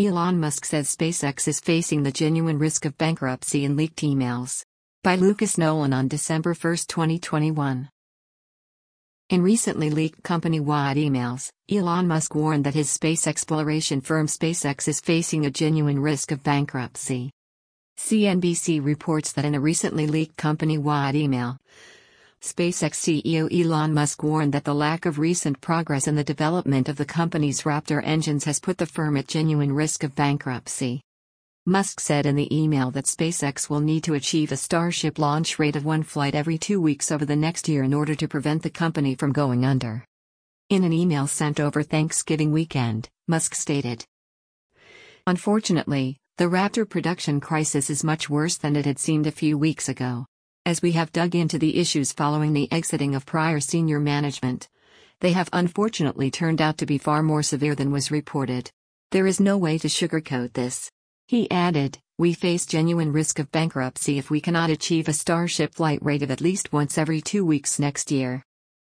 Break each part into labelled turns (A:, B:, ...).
A: Elon Musk says SpaceX is facing the genuine risk of bankruptcy in leaked emails. By Lucas Nolan on December 1, 2021. In recently leaked company-wide emails, Elon Musk warned that his space exploration firm SpaceX is facing a genuine risk of bankruptcy. CNBC reports that in a recently leaked company-wide email, SpaceX CEO Elon Musk warned that the lack of recent progress in the development of the company's Raptor engines has put the firm at genuine risk of bankruptcy. Musk said in the email that SpaceX will need to achieve a Starship launch rate of one flight every 2 weeks over the next year in order to prevent the company from going under. In an email sent over Thanksgiving weekend, Musk stated, "Unfortunately, the Raptor production crisis is much worse than it had seemed a few weeks ago. As we have dug into the issues following the exiting of prior senior management, they have unfortunately turned out to be far more severe than was reported. There is no way to sugarcoat this." He added, "We face genuine risk of bankruptcy if we cannot achieve a Starship flight rate of at least once every 2 weeks next year."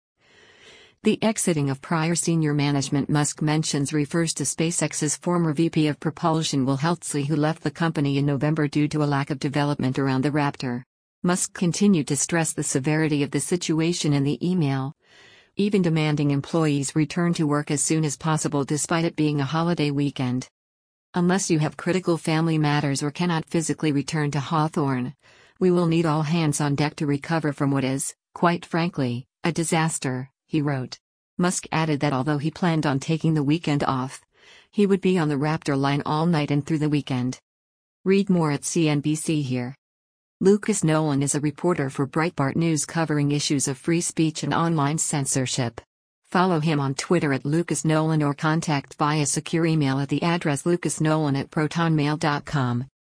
A: The exiting of prior senior management Musk mentions refers to SpaceX's former VP of Propulsion Will Heltsley, who left the company in November due to a lack of development around the Raptor. Musk continued to stress the severity of the situation in the email, even demanding employees return to work as soon as possible despite it being a holiday weekend. "Unless you have critical family matters or cannot physically return to Hawthorne, we will need all hands on deck to recover from what is, quite frankly, a disaster," he wrote. Musk added that although he planned on taking the weekend off, he would be on the Raptor line all night and through the weekend. Read more at CNBC here. Lucas Nolan is a reporter for Breitbart News covering issues of free speech and online censorship. Follow him on Twitter at Lucas Nolan or contact via secure email at the address lucasnolan@protonmail.com.